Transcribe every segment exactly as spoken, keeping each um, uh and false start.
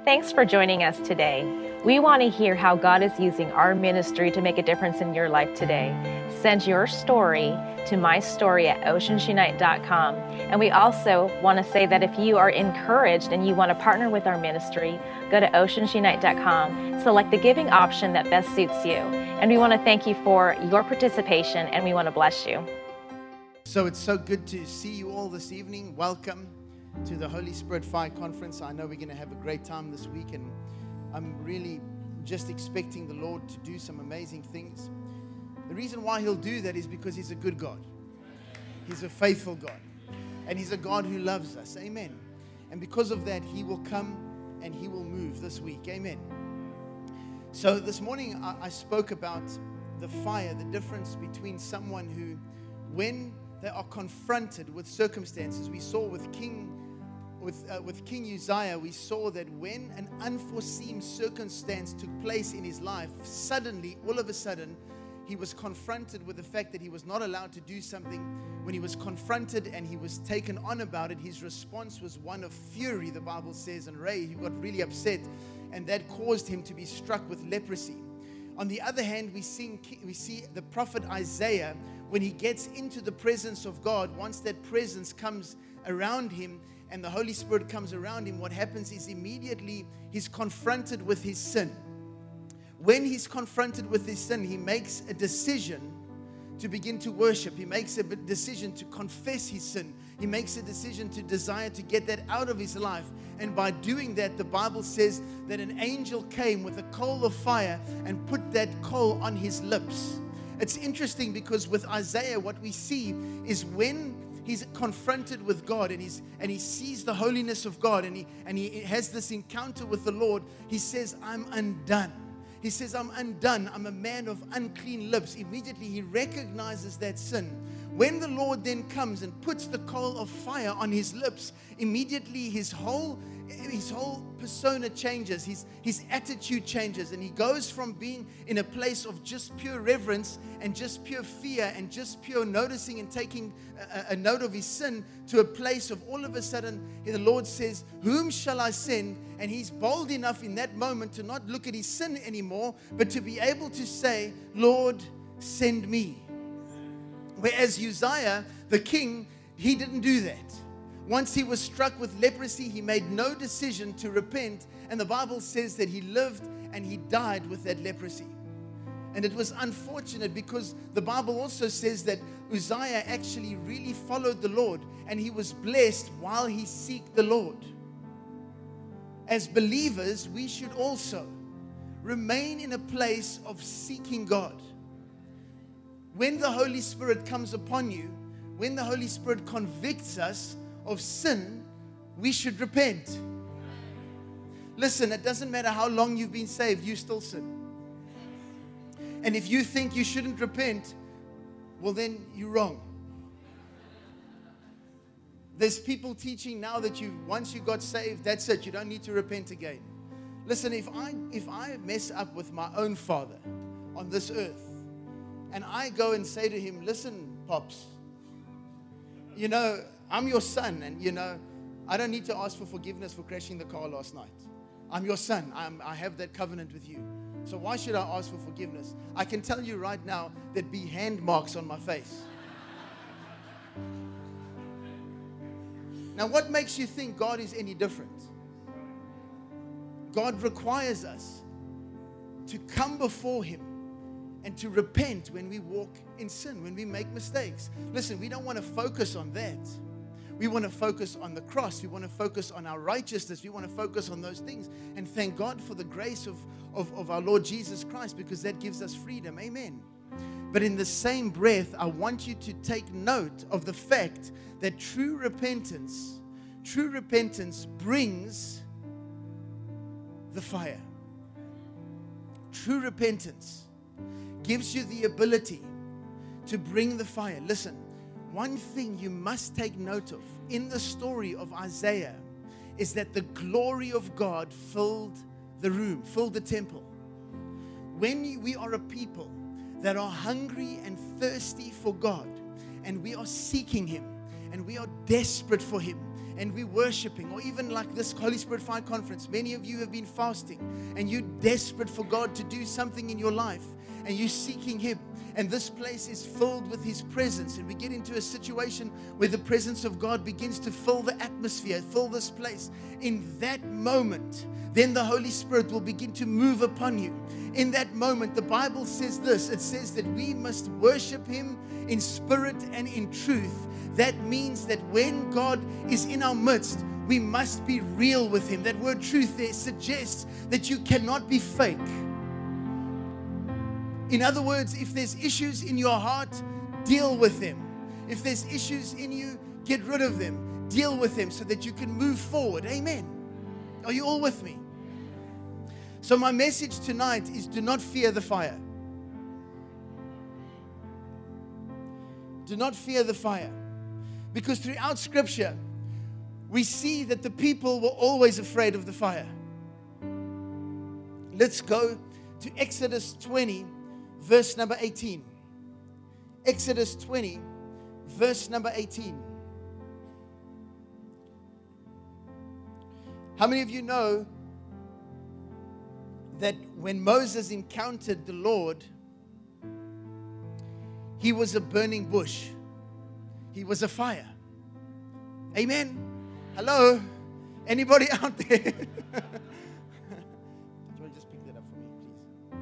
Thanks for joining us today. We want to hear how God is using our ministry to make a difference in your life today. Send your story to my story at oceans unite dot com. And we also want to say that if you are encouraged and you want to partner with our ministry, go to oceans unite dot com, select the giving option that best suits you. And we want to thank you for your participation, and we want to bless you. So it's so good to see you all this evening. Welcome to the Holy Spirit Fire Conference. I know we're going to have a great time this week, and I'm really just expecting the Lord to do some amazing things. The reason why He'll do that is because He's a good God. He's a faithful God, and He's a God who loves us. Amen. And because of that, He will come and He will move this week. Amen. So this morning I, I spoke about the fire, the difference between someone who, when they are confronted with circumstances, we saw with King With, uh, with King Uzziah, we saw that when an unforeseen circumstance took place in his life, suddenly, all of a sudden, he was confronted with the fact that he was not allowed to do something. When he was confronted and he was taken on about it, his response was one of fury, the Bible says, and rage. He got really upset, and that caused him to be struck with leprosy. On the other hand, we see, we see the prophet Isaiah, when he gets into the presence of God, once that presence comes around him, and the Holy Spirit comes around him, what happens is immediately he's confronted with his sin. When he's confronted with his sin, he makes a decision to begin to worship. He makes a decision to confess his sin. He makes a decision to desire to get that out of his life. And by doing that, the Bible says that an angel came with a coal of fire and put that coal on his lips. It's interesting because with Isaiah, what we see is when he's confronted with God, and he's and he sees the holiness of God, and he and he has this encounter with the Lord. He says, I'm undone. He says, I'm undone. I'm a man of unclean lips. Immediately he recognizes that sin. When the Lord then comes and puts the coal of fire on his lips, immediately his whole his whole persona changes, his, his attitude changes, and he goes from being in a place of just pure reverence and just pure fear and just pure noticing and taking a, a note of his sin to a place of all of a sudden the Lord says, whom shall I send? And he's bold enough in that moment to not look at his sin anymore, but to be able to say, Lord, send me. Whereas Uzziah, the king, he didn't do that. Once he was struck with leprosy, he made no decision to repent. And the Bible says that he lived and he died with that leprosy. And it was unfortunate because the Bible also says that Uzziah actually really followed the Lord. And he was blessed while he seeked the Lord. As believers, we should also remain in a place of seeking God. When the Holy Spirit comes upon you, when the Holy Spirit convicts us of sin, we should repent. Listen, it doesn't matter how long you've been saved, you still sin. And if you think you shouldn't repent, well then you're wrong. There's people teaching now that you once you got saved, that's it, you don't need to repent again. Listen, if I if I mess up with my own father on this earth, and I go and say to him, listen, Pops, you know, I'm your son, and, you know, I don't need to ask for forgiveness for crashing the car last night. I'm your son. I'm, I have that covenant with you. So why should I ask for forgiveness? I can tell you right now there'd be hand marks on my face. Now, what makes you think God is any different? God requires us to come before Him and to repent when we walk in sin, when we make mistakes. Listen, we don't want to focus on that. We want to focus on the cross. We want to focus on our righteousness. We want to focus on those things. And thank God for the grace of, of, of our Lord Jesus Christ, because that gives us freedom. Amen. But in the same breath, I want you to take note of the fact that true repentance, true repentance brings the fire. True repentance gives you the ability to bring the fire. Listen, one thing you must take note of in the story of Isaiah is that the glory of God filled the room, filled the temple. When we are a people that are hungry and thirsty for God, and we are seeking Him, and we are desperate for Him, and we're worshiping, or even like this Holy Spirit Fire Conference, many of you have been fasting and you're desperate for God to do something in your life and you're seeking Him, and this place is filled with His presence, and we get into a situation where the presence of God begins to fill the atmosphere, fill this place. In that moment, then the Holy Spirit will begin to move upon you. In that moment, the Bible says this, it says that we must worship Him in spirit and in truth. That means that when God is in our midst, we must be real with Him. That word truth there suggests that you cannot be fake. In other words, if there's issues in your heart, deal with them. If there's issues in you, get rid of them. Deal with them so that you can move forward. Amen. Are you all with me? So my message tonight is, do not fear the fire. Do not fear the fire. Because throughout Scripture, we see that the people were always afraid of the fire. Let's go to Exodus twenty, verse number eighteen. Exodus twenty, verse number eighteen. How many of you know that when Moses encountered the Lord, he was a burning bush? He was a fire. Amen. Hello? Anybody out there? Do you want to just pick that up for me, please?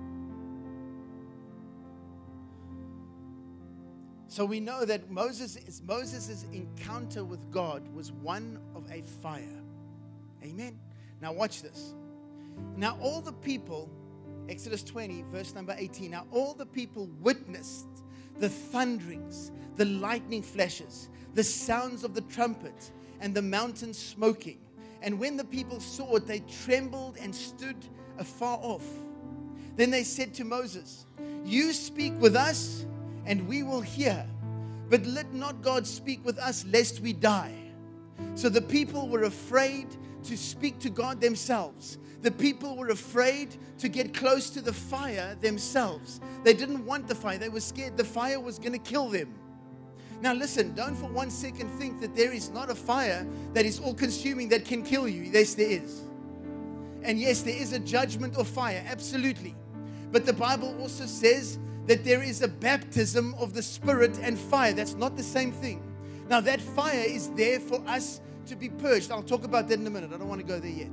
So we know that Moses, Moses' encounter with God was one of a fire. Amen. Now watch this. Now all the people, Exodus twenty, verse number eighteen. Now all the people witnessed the thunderings, the lightning flashes, the sounds of the trumpet, and the mountain smoking. And when the people saw it, they trembled and stood afar off. Then they said to Moses, "You speak with us, and we will hear. But let not God speak with us, lest we die." So the people were afraid to speak to God themselves. The people were afraid to get close to the fire themselves. They didn't want the fire. They were scared the fire was going to kill them. Now listen, don't for one second think that there is not a fire that is all-consuming that can kill you. Yes, there is. And yes, there is a judgment of fire, absolutely. But the Bible also says that there is a baptism of the Spirit and fire. That's not the same thing. Now that fire is there for us to be purged. I'll talk about that in a minute. I don't want to go there yet.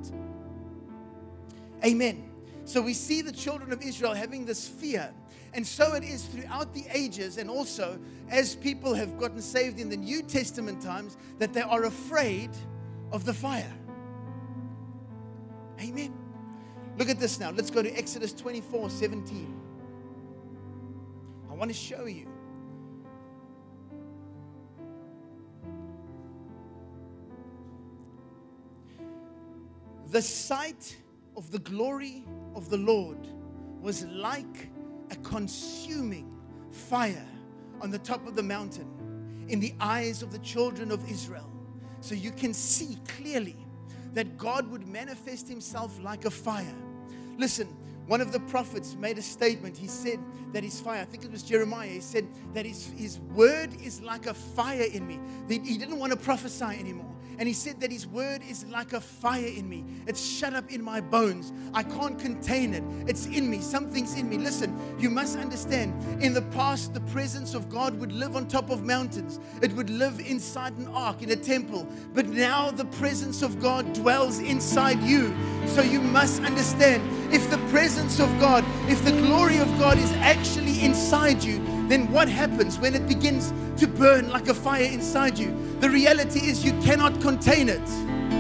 Amen. So we see the children of Israel having this fear. And so it is throughout the ages, and also as people have gotten saved in the New Testament times, that they are afraid of the fire. Amen. Look at this now. Let's go to Exodus twenty-four seventeen. I want to show you. The sight of the glory of the Lord was like a consuming fire on the top of the mountain in the eyes of the children of Israel. So you can see clearly that God would manifest Himself like a fire. Listen, one of the prophets made a statement. He said that His fire, I think it was Jeremiah, he said that His, his word is like a fire in me. He didn't want to prophesy anymore. And he said that His word is like a fire in me. It's shut up in my bones. I can't contain it. It's in me. Something's in me. Listen, you must understand, in the past, the presence of God would live on top of mountains. It would live inside an ark, in a temple. But now the presence of God dwells inside you. So you must understand, if the presence of God, if the glory of God is actually inside you, then what happens when it begins to burn like a fire inside you? The reality is you cannot contain it.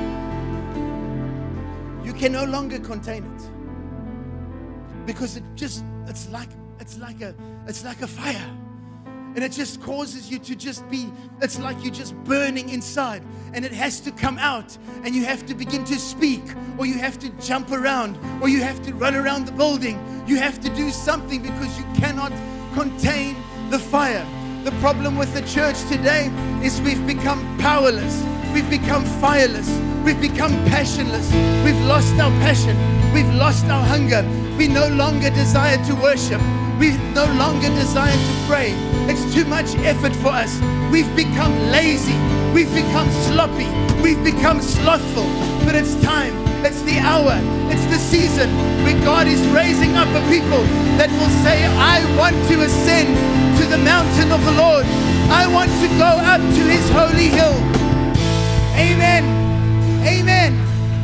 You can no longer contain it. Because it just, it's like, it's like a, it's like a fire. And it just causes you to just be, it's like you're just burning inside. And it has to come out. And you have to begin to speak. Or you have to jump around. Or you have to run around the building. You have to do something because you cannot contain the fire. The problem with the church today is we've become powerless. We've become fireless. We've become passionless. We've lost our passion. We've lost our hunger. We no longer desire to worship. We no longer desire to pray. It's too much effort for us. We've become lazy. We've become sloppy. We've become slothful. But it's time. It's the hour. It's the season where God is raising up a people that will say, I want to ascend to the mountain of the Lord. I want to go up to his holy hill. Amen. Amen.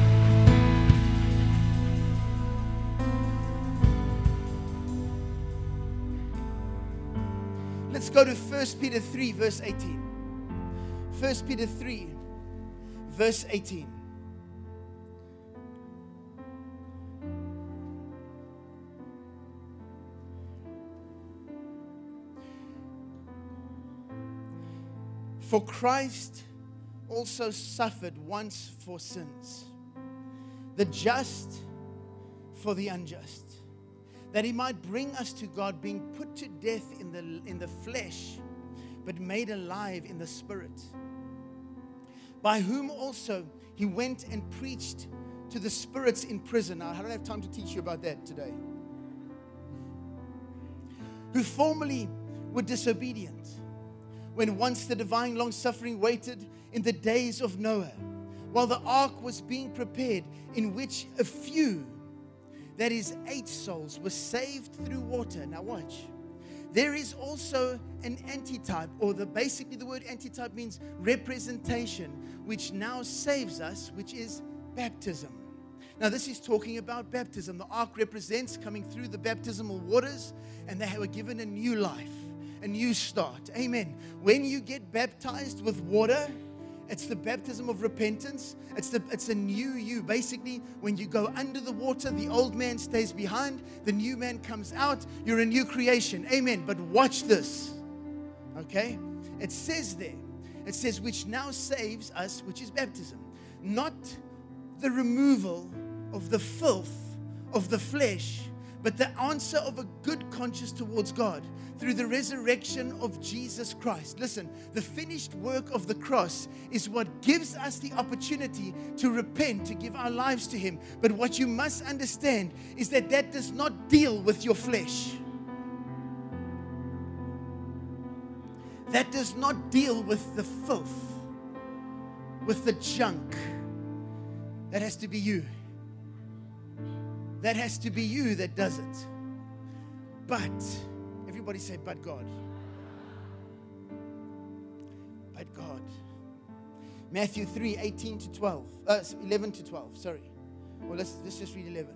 Let's go to First Peter three, verse eighteen. First Peter three, verse eighteen. For Christ also suffered once for sins, the just for the unjust, that he might bring us to God, being put to death in the, in the flesh, but made alive in the spirit, by whom also he went and preached to the spirits in prison. Now, I don't have time to teach you about that today. Who formerly were disobedient, when once the divine long-suffering waited in the days of Noah, while the ark was being prepared, in which a few, that is, eight souls, were saved through water. Now watch. There is also an antitype, or the basically the word antitype means representation, which now saves us, which is baptism. Now this is talking about baptism. The ark represents coming through the baptismal waters, and they were given a new life, a new start. Amen. When you get baptized with water, it's the baptism of repentance. It's the it's a new you. Basically, when you go under the water, the old man stays behind, the new man comes out. You're a new creation. Amen. But watch this. Okay? It says there, it says, which now saves us, which is baptism, not the removal of the filth of the flesh, but the answer of a good conscience towards God through the resurrection of Jesus Christ. Listen, the finished work of the cross is what gives us the opportunity to repent, to give our lives to him. But what you must understand is that that does not deal with your flesh. That does not deal with the filth, with the junk. That has to be you. That has to be you that does it. But, everybody say, but God. But God. Matthew three, eighteen to twelve. Uh, eleven to twelve, sorry. Well, let's, let's just read eleven.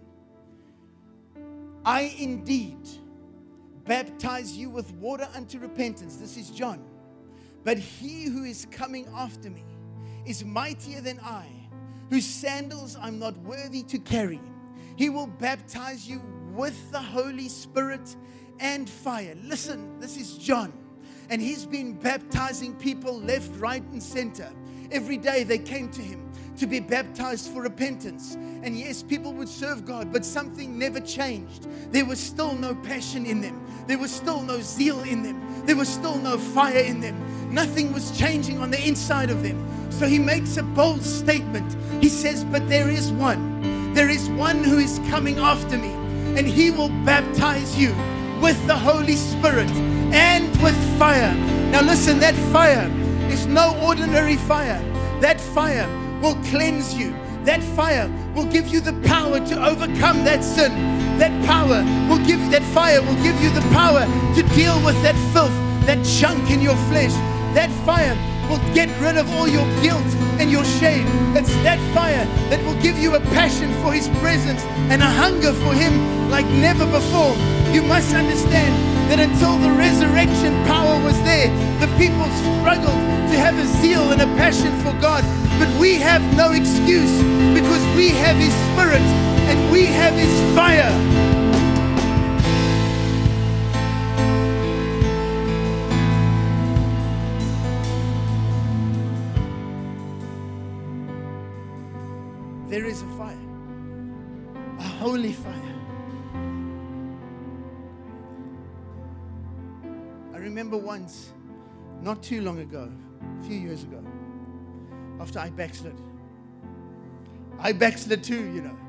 I indeed baptize you with water unto repentance. This is John. But he who is coming after me is mightier than I, whose sandals I'm not worthy to carry. He will baptize you with the Holy Spirit and fire. Listen, this is John. And he's been baptizing people left, right, and center. Every day they came to him to be baptized for repentance. And yes, people would serve God, but something never changed. There was still no passion in them. There was still no zeal in them. There was still no fire in them. Nothing was changing on the inside of them. So he makes a bold statement. He says, but there is one. There is one who is coming after me, and he will baptize you with the Holy Spirit and with fire. Now listen, that fire is no ordinary fire. That fire will cleanse you. That fire will give you the power to overcome that sin. That power will give you, that fire will give you the power to deal with that filth, that junk in your flesh. That fire will get rid of all your guilt and your shame. It's that fire that will give you a passion for his presence and a hunger for him like never before. You must understand that until the resurrection power was there, the people struggled to have a zeal and a passion for God. But we have no excuse, because we have his Spirit and we have his fire. There is a fire, a holy fire. I remember once, not too long ago, a few years ago, after I backslid. I backslid too, you know.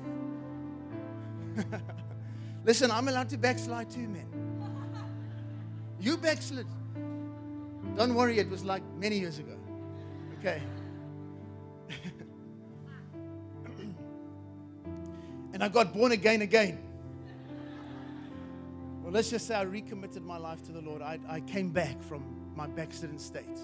Listen, I'm allowed to backslide too, man. You backslid. Don't worry, it was like many years ago. Okay. And I got born again again. Well, let's just say I recommitted my life to the Lord. I, I came back from my backslidden state.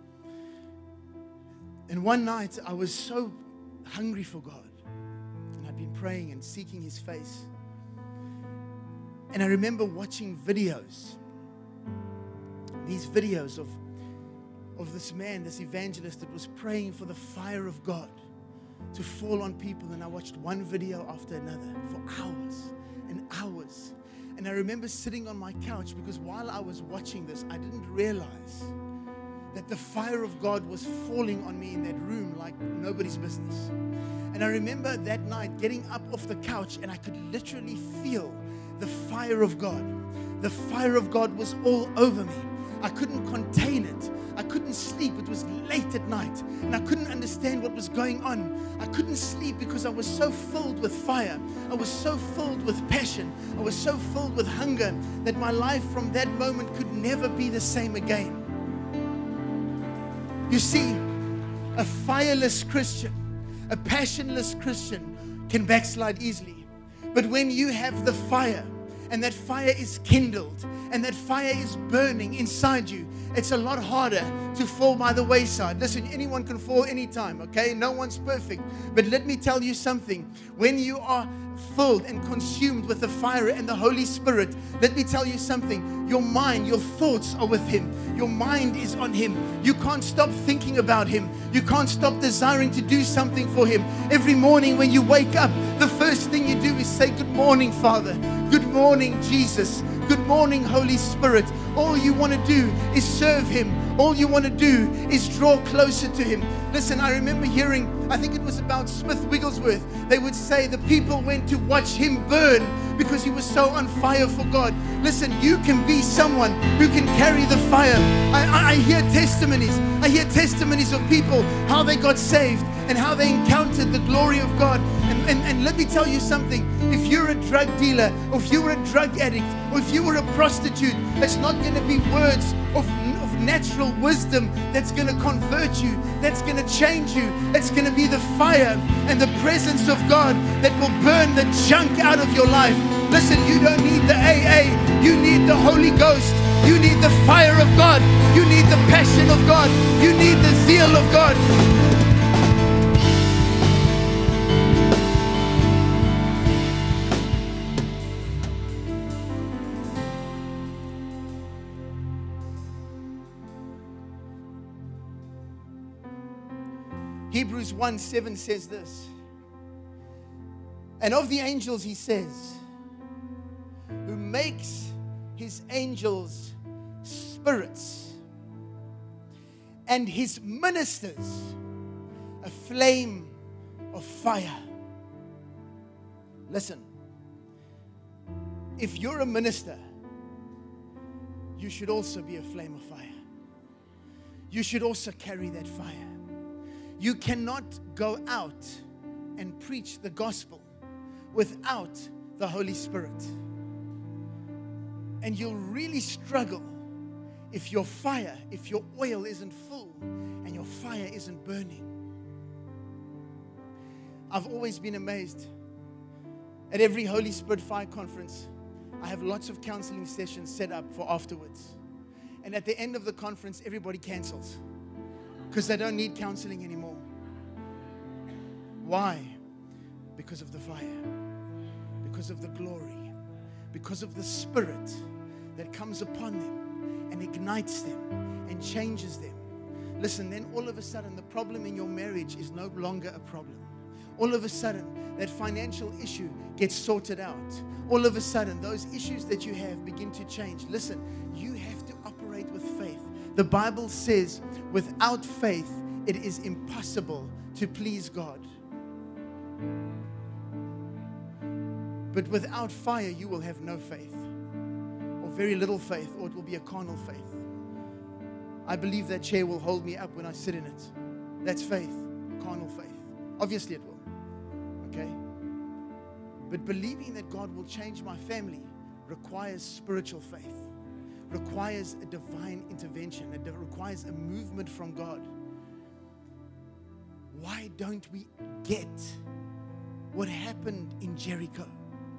And one night, I was so hungry for God. And I'd been praying and seeking His face. And I remember watching videos. These videos of, of this man, this evangelist that was praying for the fire of God to fall on people. And I watched one video after another for hours and hours. And I remember sitting on my couch because while I was watching this, I didn't realize that the fire of God was falling on me in that room like nobody's business. And I remember that night getting up off the couch and I could literally feel the fire of God. The fire of God was all over me. I couldn't contain it. I couldn't sleep. It was late at night and I couldn't understand what was going on. I couldn't sleep because I was so filled with fire. I was so filled with passion. I was so filled with hunger that my life from that moment could never be the same again. You see, a fireless Christian, a passionless Christian can backslide easily. But when you have the fire, and that fire is kindled, and that fire is burning inside you, it's a lot harder to fall by the wayside. Listen, anyone can fall anytime, okay? No one's perfect. But let me tell you something. When you are filled and consumed with the fire and the Holy Spirit, let me tell you something. Your mind, your thoughts are with Him. Your mind is on Him. You can't stop thinking about Him. You can't stop desiring to do something for Him. Every morning when you wake up, the first thing you do is say, "Good morning, Father. Good morning, Jesus. Good morning, Holy Spirit." All you want to do is serve Him. All you want to do is draw closer to Him. Listen, I remember hearing, I think it was about Smith Wigglesworth. They would say the people went to watch him burn because he was so on fire for God. Listen, you can be someone who can carry the fire. I, I, I hear testimonies. I hear testimonies of people, how they got saved and how they encountered the glory of God. And, and, and let me tell you something. If you're a drug dealer, or if you were a drug addict, or if you were a prostitute, it's not going to be words of, of natural wisdom that's going to convert you, that's going to change you. It's going to be the fire and the presence of God that will burn the junk out of your life. Listen, you don't need the A A. You need the Holy Ghost. You need the fire of God. You need the passion of God. You need the zeal of God. Hebrews one seven says this. And of the angels he says, who makes his angels spirits and his ministers a flame of fire. Listen, if you're a minister, you should also be a flame of fire. You should also carry that fire. You cannot go out and preach the gospel without the Holy Spirit. And you'll really struggle if your fire, if your oil isn't full and your fire isn't burning. I've always been amazed. At every Holy Spirit Fire conference, I have lots of counseling sessions set up for afterwards. And at the end of the conference, everybody cancels because they don't need counseling anymore. Why? Because of the fire, because of the glory, because of the Spirit that comes upon them and ignites them and changes them. Listen, then all of a sudden the problem in your marriage is no longer a problem. All of a sudden that financial issue gets sorted out. All of a sudden those issues that you have begin to change. Listen, you have to operate with faith. The Bible says without faith it is impossible to please God. But without fire, you will have no faith, or very little faith, or it will be a carnal faith. I believe that chair will hold me up when I sit in it. That's faith, carnal faith. Obviously it will, okay? But believing that God will change my family requires spiritual faith, requires a divine intervention, it requires a movement from God. why don't we get what happened in Jericho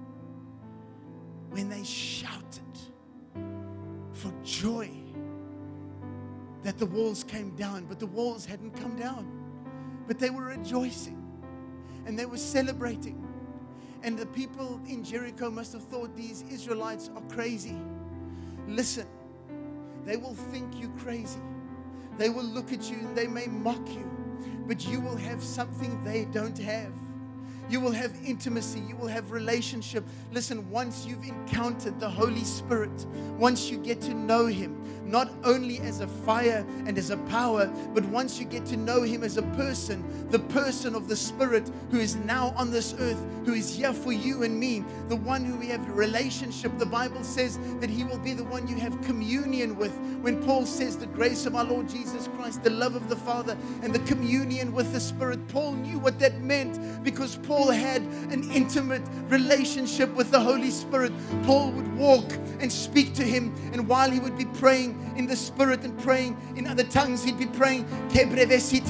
when they shouted for joy that the walls came down, but the walls hadn't come down, but they were rejoicing and they were celebrating. And the people in Jericho must have thought these Israelites are crazy. Listen, they will think you crazy. They will look at you and they may mock you, but you will have something they don't have. You will have intimacy. You will have relationship. Listen, once you've encountered the Holy Spirit, once you get to know Him, not only as a fire and as a power, but once you get to know Him as a person, the person of the Spirit who is now on this earth, who is here for you and me, the one who we have a relationship. The Bible says that He will be the one you have communion with. When Paul says the grace of our Lord Jesus Christ, the love of the Father, and the communion with the Spirit, Paul knew what that meant because Paul had an intimate relationship with the Holy Spirit. Paul would walk and speak to Him, and while he would be praying in the Spirit and praying in other tongues, he'd be praying, and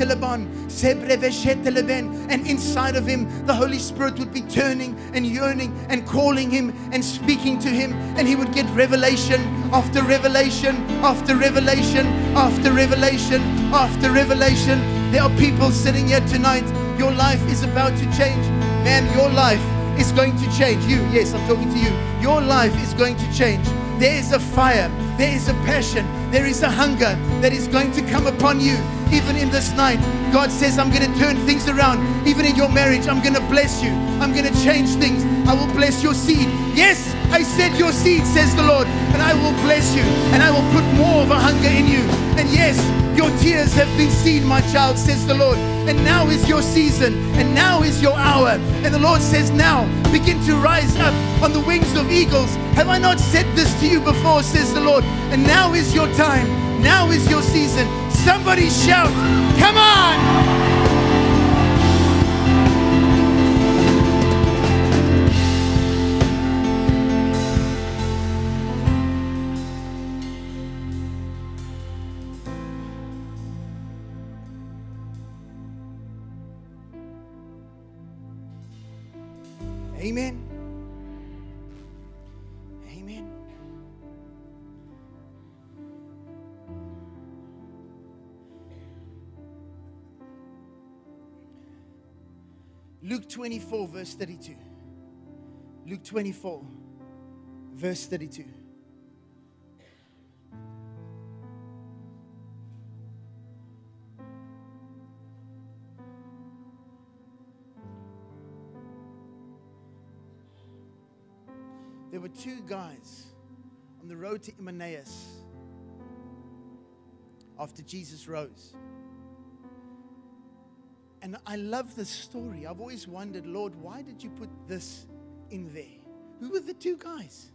inside of him, the Holy Spirit would be turning and yearning and calling him and speaking to him, and he would get revelation after revelation after revelation after revelation after revelation. There are people sitting here tonight. Your life is about to change. Ma'am, your life is going to change. You, yes, I'm talking to you. Your life is going to change. There is a fire. There is a passion. There is a hunger that is going to come upon you. Even in this night, God says, I'm going to turn things around. Even in your marriage, I'm going to bless you. I'm going to change things. I will bless your seed. Yes, I said your seed, says the Lord, and I will bless you, and I will put more of a hunger in you. And yes, your tears have been seen, my child, says the Lord. And now is your season, and now is your hour. And the Lord says, now begin to rise up on the wings of eagles. Have I not said this to you before, says the Lord? And now is your time. Now is your season. Somebody shout, come on! Amen. Amen. Luke twenty-four, verse thirty-two. Luke twenty-four, verse thirty-two. There were two guys on the road to Emmaus after Jesus rose. And I love this story. I've always wondered, Lord, why did you put this in there? Who were the two guys?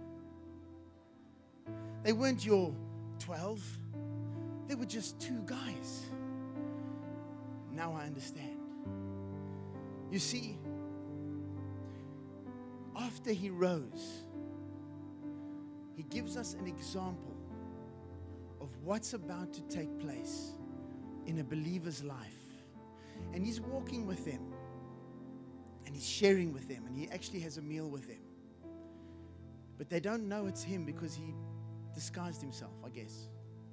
They weren't your twelve. They were just two guys. Now I understand. You see, after He rose, He gives us an example of what's about to take place in a believer's life. And He's walking with them, and He's sharing with them, and He actually has a meal with them. But they don't know it's Him because He disguised Himself, I guess.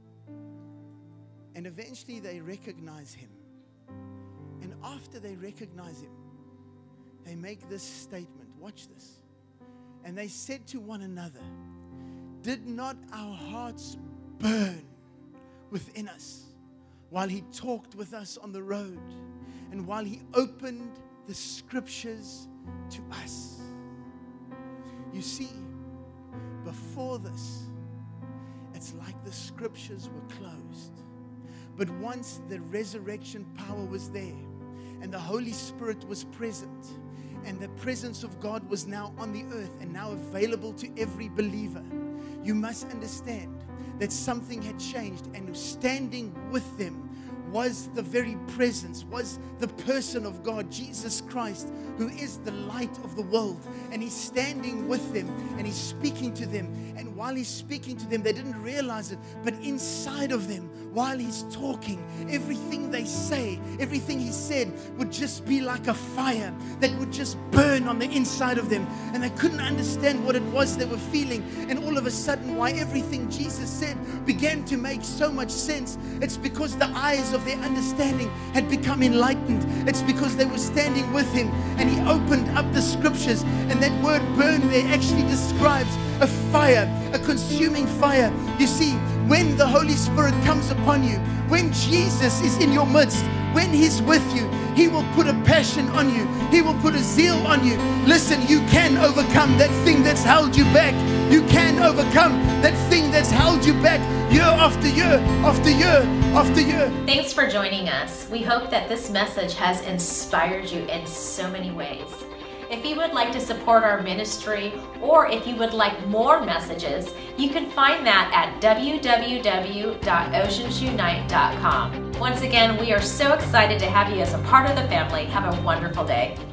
And eventually they recognize Him. And after they recognize Him, they make this statement. Watch this. And they said to one another, did not our hearts burn within us while He talked with us on the road and while He opened the scriptures to us? You see, before this, it's like the scriptures were closed. But once the resurrection power was there and the Holy Spirit was present, and the presence of God was now on the earth and now available to every believer, you must understand that something had changed, and standing with them was the very presence, was the person of God, Jesus Christ, who is the light of the world. and he's standing with them and he's speaking to them. And while he's speaking to them, they didn't realize it, but inside of them, while he's talking, everything they say, everything he said would just be like a fire that would just burn on the inside of them. And they couldn't understand what it was they were feeling. And all of a sudden, why everything Jesus said began to make so much sense. It's because the eyes of their understanding had become enlightened. It's because they were standing with him and he opened up the scriptures. And that word burn there actually describes a fire, a consuming fire. You see, when the Holy Spirit comes upon you, when Jesus is in your midst, when he's with you, he will put a passion on you. He will put a zeal on you. Listen, you can overcome that thing that's held you back. You can overcome that thing that's held you back year after year, after year, after year. Thanks for joining us. We hope that this message has inspired you in so many ways. If you would like to support our ministry, or if you would like more messages, you can find that at w w w dot oceans unite dot com. Once again, we are so excited to have you as a part of the family. Have a wonderful day.